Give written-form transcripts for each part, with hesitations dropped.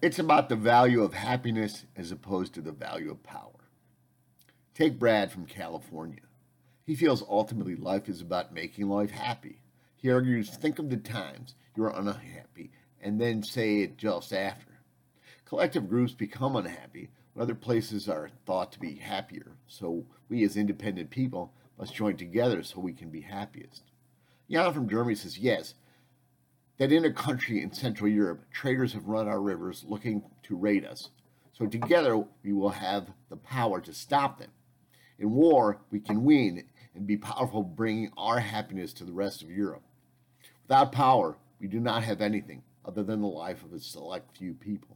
It's about the value of happiness as opposed to the value of power. Take Brad from California. He feels ultimately life is about making life happy. He argues, think of the times you are unhappy and then say it just after. Collective groups become unhappy when other places are thought to be happier, so we as independent people must join together so we can be happiest. Jan from Germany says, yes, that in a country in Central Europe, traders have run our rivers looking to raid us. So together we will have the power to stop them. In war, we can win and be powerful, bringing our happiness to the rest of Europe. Without power, we do not have anything other than the life of a select few people.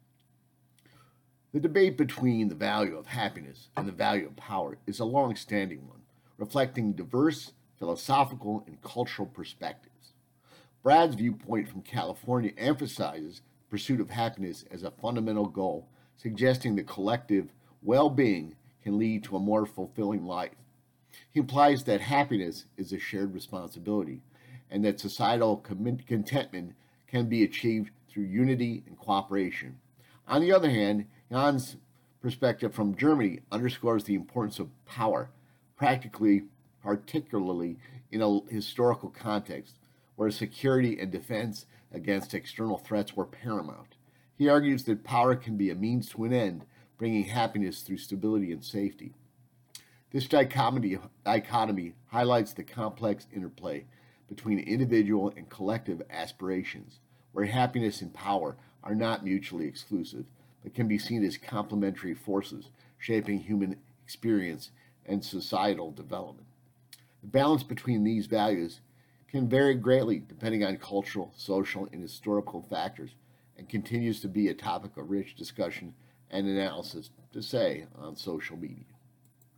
The debate between the value of happiness and the value of power is a long standing one, reflecting diverse philosophical and cultural perspectives. Brad's viewpoint from California emphasizes the pursuit of happiness as a fundamental goal, suggesting that collective well being can lead to a more fulfilling life. He implies that happiness is a shared responsibility and that societal contentment can be achieved through unity and cooperation. On the other hand, Jan's perspective from Germany underscores the importance of power, particularly in a historical context where security and defense against external threats were paramount. He argues that power can be a means to an end, bringing happiness through stability and safety. This dichotomy highlights the complex interplay between individual and collective aspirations, where happiness and power are not mutually exclusive, but can be seen as complementary forces shaping human experience and societal development. The balance between these values can vary greatly depending on cultural, social, and historical factors, and continues to be a topic of rich discussion and analysis, to say, on social media.